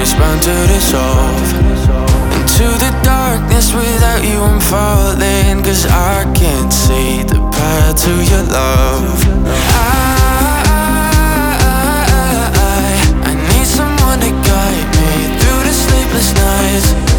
is bound to dissolve into the darkness. Without you I'm falling, 'cause I can't see the path to your love. I need someone to guide me through the sleepless nights.